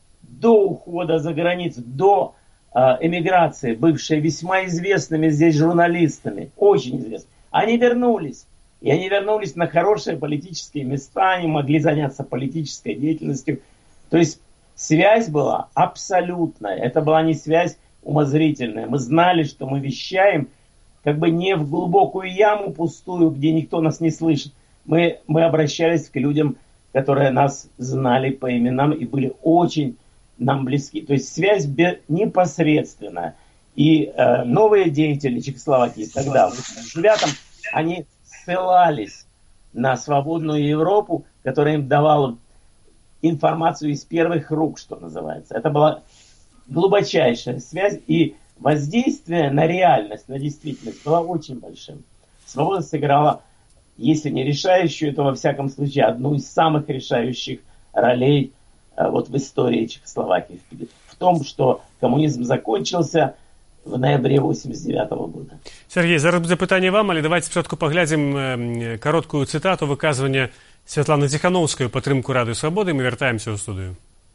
S3: до ухода за границу, до э, эмиграции, бывшие весьма известными здесь журналистами, очень известными, они вернулись. И они вернулись на хорошие политические места, они могли заняться политической деятельностью. То есть связь была абсолютная. Это была не связь умозрительная. Мы знали, что мы вещаем как бы не в глубокую яму пустую, где никто нас не слышит. Мы, мы обращались к людям, которые нас знали по именам и были очень нам близки. То есть связь непосредственная. И э, новые деятели Чехословакии тогда, в восемьдесят девятом, они ссылались на свободную Европу, которая им давала информацию из первых рук, что называется. Это была глубочайшая связь, и воздействие на реальность, на действительность было очень большим. Свобода сыграла, если не решающую, то во всяком случае одну из самых решающих ролей э, вот в истории Чехословакии. В том, что коммунизм закончился в ноябре восемьдесят девятого года.
S2: Сергей, зараз буде питання вам, але давайте спочатку поглядзім короткую цитату выказывання Святланы Ціхановскай у падтрымку Радыё Свабоды, мы вяртаемся ў студыю.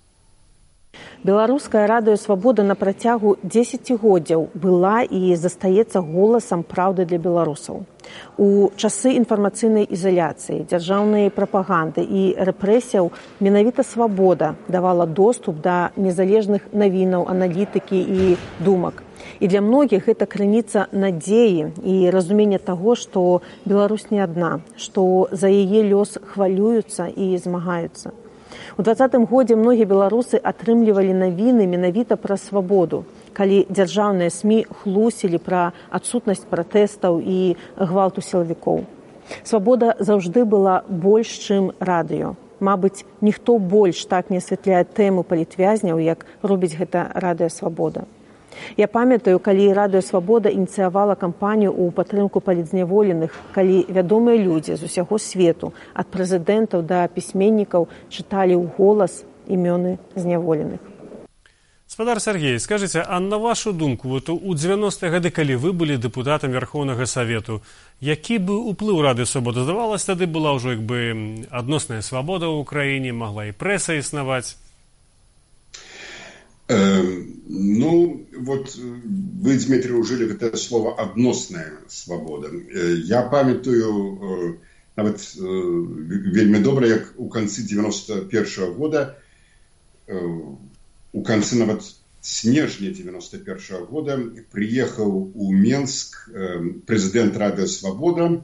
S5: Беларуская Радыё Свабода на працягу дзесяцігоддзяў была і застаецца голасам праўды для беларусаў. У часы інфармацыйнай ізаляцыі, дзяржаўнай прапаганды і рэпрэсіяў менавіта свабода давала доступ да незалежных навінаў, аналітыкі і думак. І для многіх гэта крыніца надзеі і разумення таго, што Беларусь не адна, што за яе лёс хвалююцца і змагаюцца. У двадцатым годзе многія беларусы атрымлівалі навіны менавіта пра свабоду, калі дзяржаўныя СМІ хлусілі пра адсутнасць пратэстаў і гвалту сілавікоў. Свабода заўжды была больш, чым радыё. Мабыць, ніхто больш так не асвятляе тэму палітвязняў, як робіць гэта Радыё Свабода. Я памятаю, калі Радыё Свабода ініцыявала кампанію ў падтрымку палітзняволеных, калі вядомыя людзі з усяго свету, ад прэзідэнтаў да пісьменнікаў, чыталі ў голас імёны зняволеных.
S2: Гаспадар Сергей, скажите, а на вашу думку, вот у девяностые гады, калі вы были депутатом Верховного Совету, які бы уплыў Рады Свабоды? Здавалось, тады была ўжо як бы адносная свабода ў Украіне, могла і прэса існаваць.
S4: Э, ну, вот вы, Дмитрий, ужили это слово «адносная свобода». Я памятаю, нават вельмі добра, як у канцы девяносто первого года, у канцы нават снежня девяносто первого года приехал у Менск президент Рады Свобода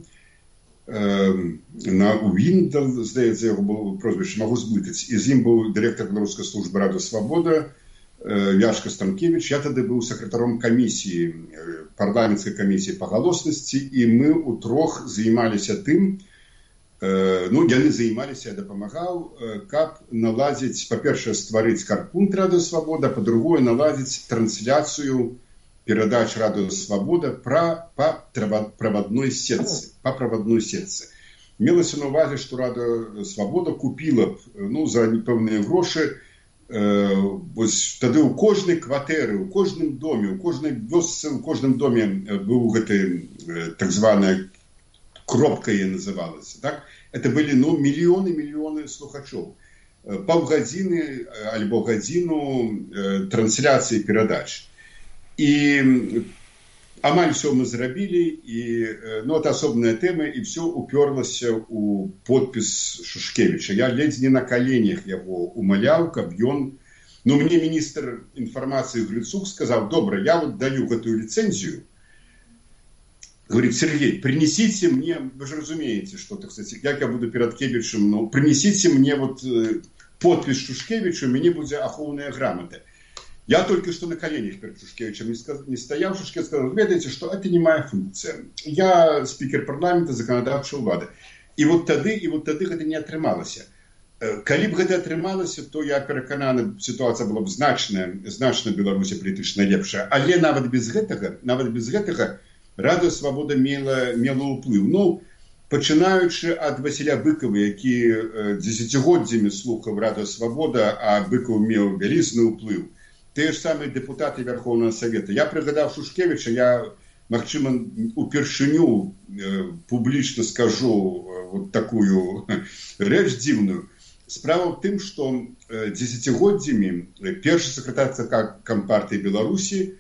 S4: на Уиндл, здаецца, яго было прозвище, могу зблытаць, і з ім быў директор беларускай службы Рады Свобода Яшка Станкевич. Я тады быў сакратаром камісіі, парламенцкай камісіі па галоснасці, і мы утрох займаліся тым, ну, яны займаліся, я дапамагаў, каб наладзіць, па-першае, стварыць карпункт Рады Свобода, па-другое, наладзіць трансляцыю перадач Рады Свобода пра, па правадной сетцы, па правадной сетцы. Мелася на увазе, што Рада Свобода купіла б, ну, за непэўныя грошы, э, вось тады ў кожнай кватэры, у кожным доме, у кожнай вёсцы, у кожным доме быў гэты э, так званая кропка яе называлася, так? Это были, ну, миллионы, миллионы слухачоў. Паўгадзіны альбо гадзіну э, трансляцыі перадач. І амаль все мы зрабілі, і, э, ну, это асобная тэма, і все уперлася у подпіс Шушкевича. Я ледзь не на коленях яго умаляў, каб ён... Ну, мне министр информации Грицук сказал: добро, я вот даю эту лицензию. Говорит: Сергей, принесите мне, вы же разумеете, что, так сказать, как я буду перед Кебичем, ну, принесите мне вот э, подпись Шушкевичу, мне будет ахоўная грамота. Я только что на коленях перед Шушкевичем не, сказ... не стоял. Шушкевич сказал: вы видите, что это не моя функция. Я спикер парламента, законодавчая влада. И вот тады, и вот тады это не атрымалася. Калі б гэта атрымалася, то я перакананы, ситуация была б значная, значна в Беларусі палітычна лепшая. Але нават без гэтага, нават без гэтага, Рада Свобода мела, мела ўплыў. Ну, пачынаючы ад Васіля Быкова, які дзесяцігоддзямі слухаў Рада Свобода, а Быкаў меў вялізны ўплыў. Тыя ж самыя дэпутаты Верховного Совета. Я прыгадаў Шушкевича, я, магчыма, упершыню э, публічна скажу э, вот такую рэч дзіўную. Справа ў тым, што э, дзесяцігоддзямі першы сакратар ЦК Кампартыі Беларусі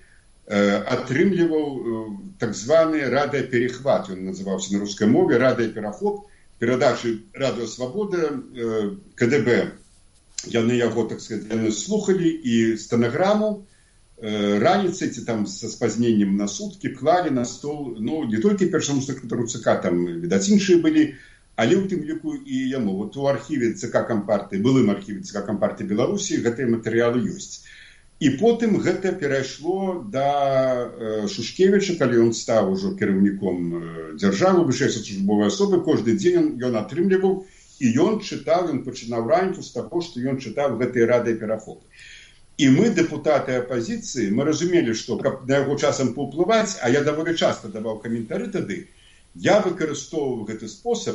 S4: атрымліваў так званы радыёперехват, ён называўся на рускай мове, радыёперахоп, перадачы Радыё Свобода КДБ. Яны яго, так сказать, яны слухалі і стэнаграму раніцай ці там са спазненнем на суткі клалі на стол, ну, не толькі першаму сакратару ЦК, там, відаць, іншыя былі, але ў тым ліку і яму. Вот у архіве ЦК Кампартыі, былым архіве ЦК Кампартыі Беларусі гэтыя матэрыялы ёсць. І потым гэта перайшло да э, Шушкевича, калі ён стаў ужо кіраўніком э, дзяржавы, вышэйшай службовай асобы, кожны дзень ён, ён атрымліваў, і ён чытаў, ён пачынаў раніцу з таго, што ён чытаў гэтыя радыёперахопы. І мы, депутаты апозіцыі, мы разумелі, што каб на яго часам паўплываць, а я даволі часта даваў каментары тады, я выкарыстоўваў гэты спосаб,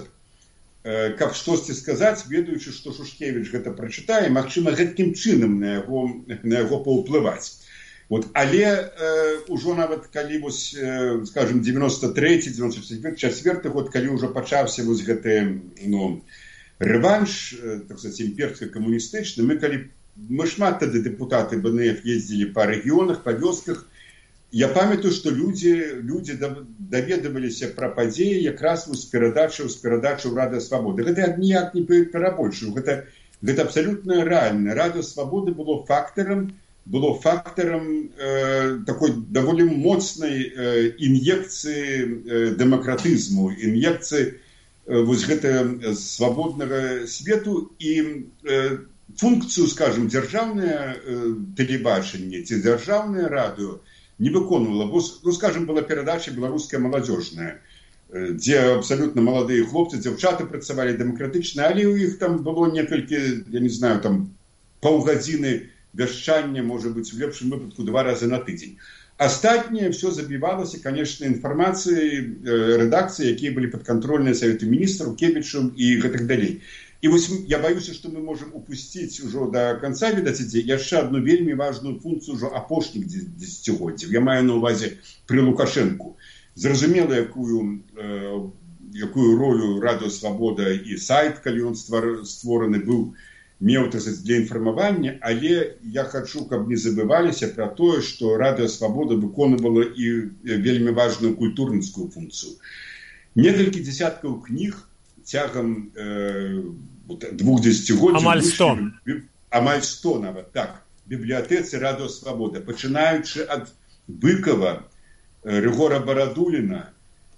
S4: каб штосьці сказаць, ведаючы, што Шушкевич гэта прачытае, магчыма, гэткім чынам на яго, на яго паўплываць. Вот, але э, ужо нават калі, вось, э, скажем, девяносто третий девяносто четвёрты год, калі ўжо пачаўся вось гэты, ну, рэванш, э, так сказать, імперска-камуністычны, мы калі мы шмат тады депутаты БНФ ездзілі па рэгіёнах, па вёсках. Я памятаю, што людзі, людзі даведаваліся пра падзеі якраз з перадачаў, з перадачаў Рады Свободы. Гэта ніяк не перабольшую. Гэта, гэта абсалютна рэальна. Рада Свободы было фактарам, было фактарам э, такой даволі моцнай э, ін'екцыі э, дэмакратызму, ін'екцыі э, вось гэта свабоднага свету і э, функцыю, скажем, дзяржаўнае э, тэлебачанне ці дзяржаўнае радыё не выконвала. Ну, скажем, была перадача беларуская маладзёжная, дзе абсалютна маладыя хлопцы, дзяўчаты працавалі дэмакратычна, але ў іх там было некалькі, я не знаю, там паўгадзіны вяшчання, можа быць, у лепшым выпадку два разы на тыдзень. Астатняе все забівалася, конечно, інфармацыяй рэдакцыі, якія былі падкантрольныя Савету міністраў, Кебічам і гэтак далей. І вось я баюся, што мы можам упусціць ужо да канца, відаць, ідзе яшчэ адну вельмі важную функцыю ўжо апошніх дзесяцігоддзяў. Я маю на ўвазе пры Лукашэнку. Зразумела, якую, э, якую ролю Радыё Свабода і сайт, калі ён створаны быў, меў, так сказаць, для інфармавання, але я хачу, каб не забываліся пра тое, што Радыё Свабода выконвала і вельмі важную культурніцкую функцыю. Некалькі дзесяткаў кніг цягам э, двух дзесяцігоддзяў
S2: амаль сто.
S4: Амаль сто нават, так, бібліятэцы Радыё Свабода, пачынаючы ад Быкова, Рыгора Барадуліна.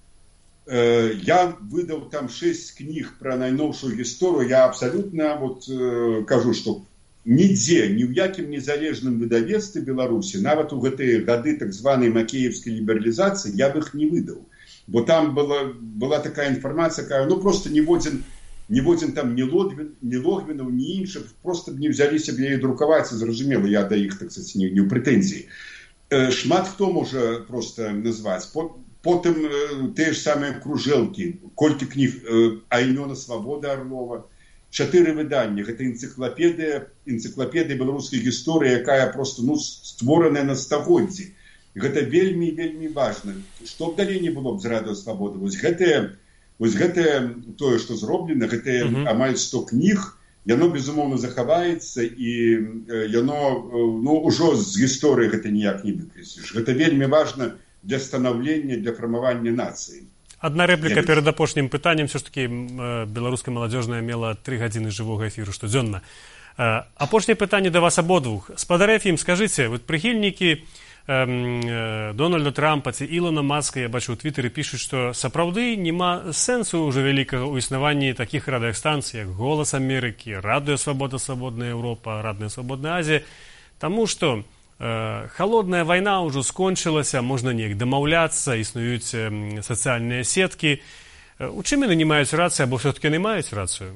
S4: Э, я выдаў там шэсць кніг пра найноўшую гісторыю. Я абсалютна вот, э, кажу, што нідзе, ні ў якім незалежным выдавецтве Беларусі, нават у гэтыя гады так званай макеевскай лібералізацыі, я б іх не выдаў. Бо там была, была такая інфармацыя, якая, ну, просто ніводзін, ніводзін там ні Логвін, ні Логвінаў, ні іншых, просто б не взяліся б яе друкаваць, зразумела, я да іх, так сказаць, не, не ў прэтэнзіі. Э, шмат хто можа просто назваць. Потым э, тыя ж самыя кружэлкі, колькі кніг э, Аймёна Свабода Арлова, чатыры выданні, гэта энцыклапедыя, энцыклапедыя беларускай гісторыі, якая просто, ну, створаная на стагоддзі. Гэта вельмі, вельмі важна. Што б далей не было б з Радыё Свабоды. Вось гэтае, вось гэтае тое, што зроблена, гэтае mm-hmm. амаль сто кніг, яно, безумоўна, захаваецца, і яно, ну, ўжо з гісторыі гэта ніяк не выкрэсліш. Гэта вельмі важна для станаўлення, для фармавання нацыі.
S2: Одна рэпліка перад апошнім пытаннем. Все ж таки беларуская маладзёжная мела тры гадзіны жывога эфіру штодзённа. Апошняе пытанне да вас абодвух. Спадар Ефім, скажыце, вот прыхільнікі Дональда Трампа ці Ілона Маска, я бачу ў твітары, пішуць, што сапраўды няма сэнсу ўжо вялікага ў існаванні такіх радыёстанцый, як Голас Амерыкі, Радыё Свабода, Свабодная Еўропа, Радыё Свабодная Азія, таму што э, халодная вайна ўжо скончылася, можна неяк дамаўляцца, існуюць э, сацыяльныя сеткі. У чым яны не маюць рацыі, або все-таки не маюць рацыю?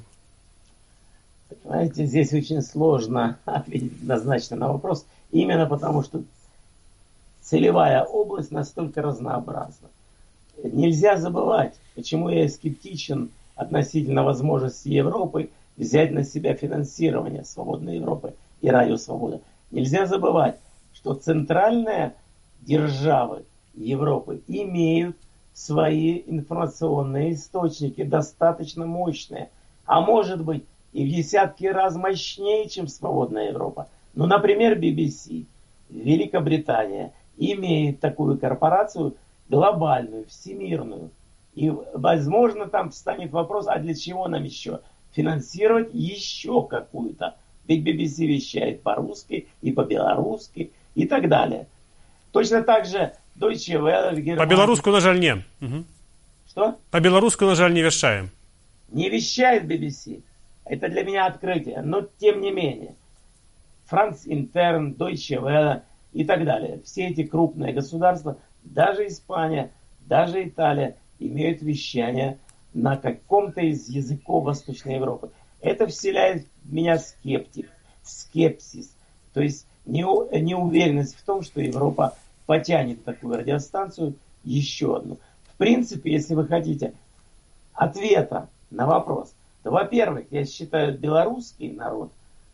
S3: Понимаете, здесь очень сложно ответить однозначно на вопрос, именно потому что целевая область настолько разнообразна. Нельзя забывать, почему я скептичен относительно возможности Европы взять на себя финансирование Свободной Европы и Радио Свобода. Нельзя забывать, что центральные державы Европы имеют свои информационные источники, достаточно мощные, а может быть и в десятки раз мощнее, чем Свободная Европа. Ну, например, би би си, Великобритания, имеет такую корпорацию глобальную, всемирную. И, возможно, там встанет вопрос, а для чего нам еще финансировать еще какую-то? Ведь би би си вещает по-русски и по-белорусски и так далее. Точно так же Deutsche Welle в Германии.
S2: По-белорусски, на жаль, не. Угу.
S3: Что?
S2: По-белорусски, на жаль, не вещаем.
S3: Не вещает би би си. Это для меня открытие. Но, тем не менее, France Intern, Deutsche Welle и так далее. Все эти крупные государства, даже Испания, даже Италия, имеют вещание на каком-то из языков Восточной Европы. Это вселяет в меня скептик, скепсис. То есть неуверенность в том, что Европа потянет такую радиостанцию, еще одну. В принципе, если вы хотите ответа на вопрос, то, во-первых, я считаю белорусский народ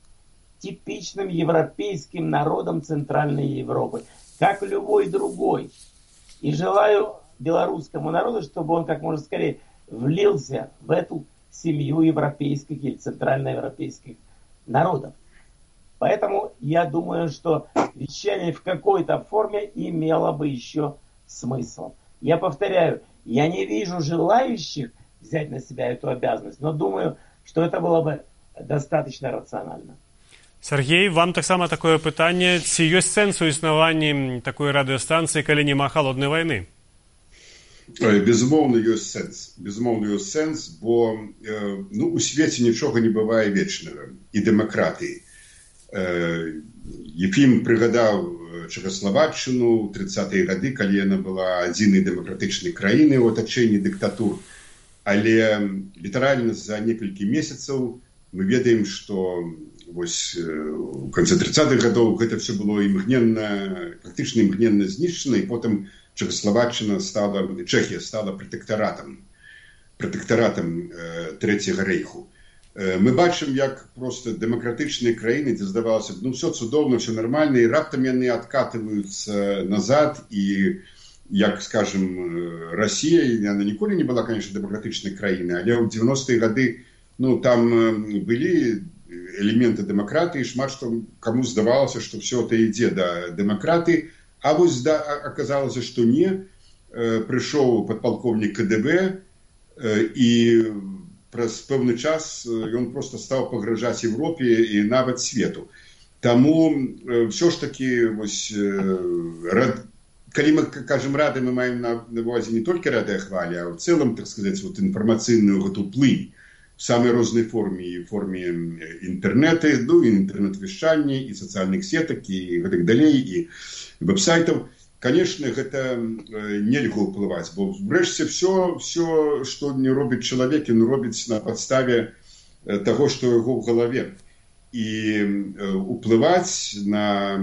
S3: типичным европейским народом Центральной Европы, как любой другой. И желаю белорусскому народу, чтобы он как можно скорее влился в эту семью европейских или центральноевропейских народов. Поэтому я думаю, что вещание в какой-то форме имело бы еще смысл. Я повторяю, я не вижу желающих взять на себя эту обязанность, но думаю, что это было бы достаточно рационально.
S2: Сергей, вам таксама такое пытанне, ці ёсць сэнс у існаванні такой радыёстанцыі, калі няма халоднай вайны?
S4: Безумоўна, ёсць сэнс. Безумоўна, ёсць сэнс, бо э, ну, у свеце нічога не бывае вечнага і дэмакратыі. Э, Ефім прыгадаў Чэхаславаччыну ў трыццатыя гады, калі яна была адзінай дэмакратычнай краінай у атачэнні дыктатур. Але літаральна за некалькі месяцаў мы ведаем, што вось у канцы трыццатых гадоў гэта все было імгненна, практычна імгненна знішчана, і потым Чэхаславаччына стала, Чэхія стала пратэктаратам, пратэктаратам э, Трэцяга рэйху. Мы бачым, як просто дэмакратычныя краіны, дзе здавалася б, ну все цудоўна, все нормально, і раптам яны адкатываюцца назад, і як, скажем, Россия, она ніколі не была, конечно, дэмакратычнай краінай, але ў дзевяностыя гады, ну, там былі элементы дэмакратыі, шмат што каму здавалася, што все это ідзе да дэмакратыі, а вось да, аказалася, што не, прыйшоў падпалкоўнік ка дэ бэ, і праз пэўны час ён просто стаў пагражаць Европе і нават свету. Таму все ж таки, вось, рад... калі мы кажам рады, мы маем на увазе не толькі радыахвалі, а ў цэлым, так сказаць, вот, інфармацыйную гэту плынь в самай рознай форме, і форме інтэрнэты, ну, і інтэрнэт-вяшчання, і сацыяльных сетак, і гэтак далей, і веб-сайтаў. Конечно, гэта нельга ўплываць, бо врэшце все, все, што не робіць чалавек, ён робіць на падставе таго, што яго ў галаве. І уплываць на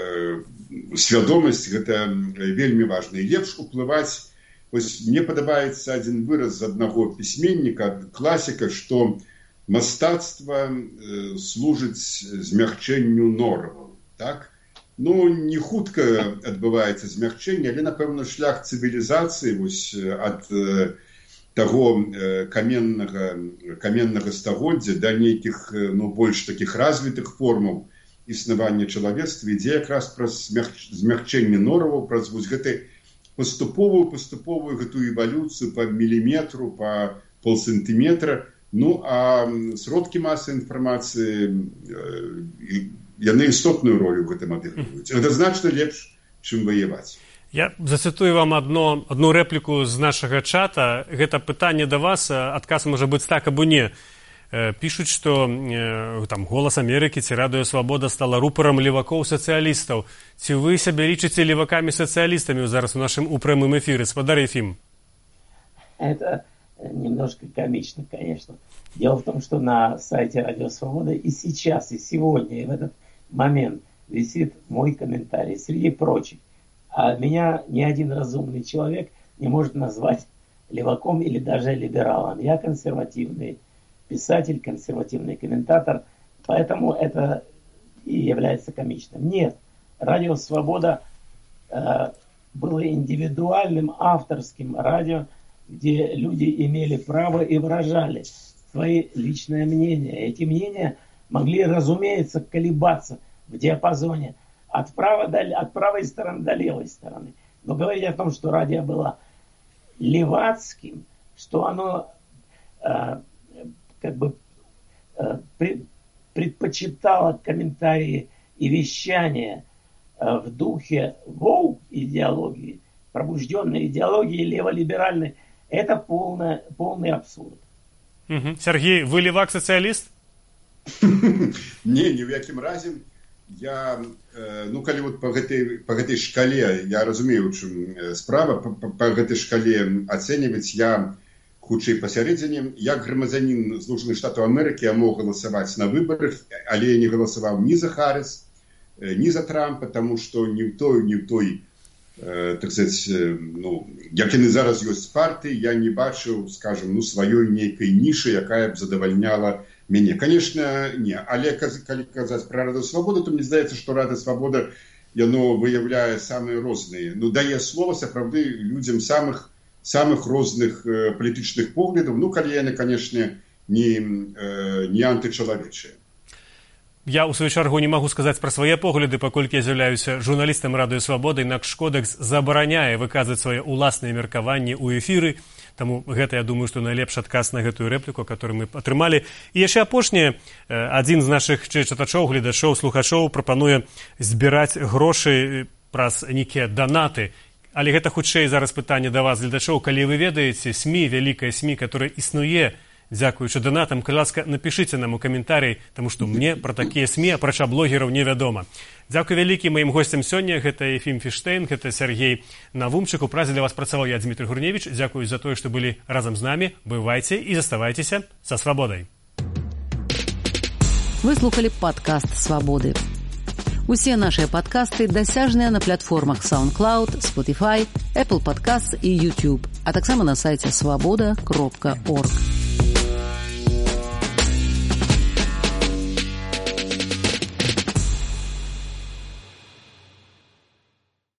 S4: свядомасць гэта вельмі важна. І лепш уплываць, вось мне падабаецца адзін выраз з аднаго пісьменніка, класіка, што мастацтва служыць змягчэнню нораваў, так? Ну, не хутка адбываецца змягчэнне, але, напэўна, шлях цывілізацыі вось, ад э, таго э, каменнага, каменнага стагоддзя да нейкіх ну, больш такіх развітых формаў існавання чалавецтва ідзе якраз праз змягчэнне нораваў, праз вось гэты паступовую, паступовую гэтую эвалюцыю па міліметру, па полсантиметра. Ну, а сродкі масы інфармацыі э, яны істотную ролю ў гэтым адыгрываюць. Гэта значна лепш, чым ваяваць.
S2: Я зацытую вам одно, одну рэпліку з нашага чата. Гэта пытанне да вас, адказ можа быць так або не. Пішуць, што там «Голас Амерыкі» ці «Радыё Свабода» стала рупарам левакоў-сацыялістаў. Ці вы сябе лічыце левакамі-сацыялістамі зараз у нашым у прямым эфіры? Спадар Ефим.
S3: Это немножко комично, конечно. Дело в том, что на сайте «Радио Свобода» и сейчас, и сегодня, и в этот момент висит мой комментарий, среди прочих. А меня ни один разумный человек не может назвать леваком или даже либералом. Я консервативный писатель, консервативный комментатор, поэтому это и является комичным. Нет, «Радио Свобода» э, было индивидуальным авторским радио, где люди имели право и выражали свои личные мнения. Эти мнения могли, разумеется, колебаться в диапазоне от, право до, от правой стороны до левой стороны. Но говорить о том, что радио было левацким, что оно э, как бы э, пред, предпочитало комментарии и вещания э, в духе воу-идеологии, пробужденной идеологии леволиберальной, это полный, полный абсурд.
S2: Угу. Сергей, вы левак-социалист?
S4: Не, ни в якім разе. Я, ну, калі вот по гэтай, по гэтай шкале, я разумею, у чым справа, по, по, по гэтай шкале ацэньваць я хутчэй пасярэдзіне. Як грамадзянін Злучаных Штатаў Амерыкі я мог галасаваць на выбарах, але я не галасаваў ні за Харріс, ні за Трампа, таму што ні ў той, ні ў той, так сказать, ну, як яны зараз ёсць партыі, я не бачыў, скажем, ну, сваёй нейкай нішы, якая б задавальняла мяне. Конечно, не. Але калі казаць пра Радыё Свабода, то мне здаецца, што Радыё Свабода, яно выяўляе самыя розныя, ну, дае слова сапраўды людзям самых, самых розных э, палітычных поглядаў, ну, калі яны, конечно, не, э, не антычалавечыя.
S2: Я, у сваю чаргу, не магу сказаць пра свае погляды, паколькі я з'яўляюся журналістам Радыё Свабода, інакш кодэкс забараняе выказваць свае ўласныя меркаванні ў эфіры. Таму гэта, я думаю, што найлепшы адказ на гэтую рэпліку, якую мы атрымалі. І яшчэ апошняе, адзін з нашых чытачоў, гледачоў, слухачоў прапануе збіраць грошы праз нейкія данаты. Але гэта хутчэй зараз пытанне да вас, гледачоў. Калі вы ведаеце СМІ, вялікая СМІ, которая існуе дзякуючы донатам, калі ласка, напішыце нам у каментарый, таму што мне пра такія СМІ, апрача блогераў, невядома. Дзякуй вялікі маім госцям сёння. Гэта Ефим Фіштейн, гэта Сергей Навумчык. У празе для вас працаваў я, Дмітрий Гурневіч. Дзякуй за тое, што былі разам з намі. Бывайце і заставайцеся са свабодай.
S1: Вы слухали падкаст «Свабоды». Усе нашыя падкасты дасяжныя на платформах SoundCloud, Spotify, Apple Podcasts і YouTube, а таксама на сайце свабода кропка орг.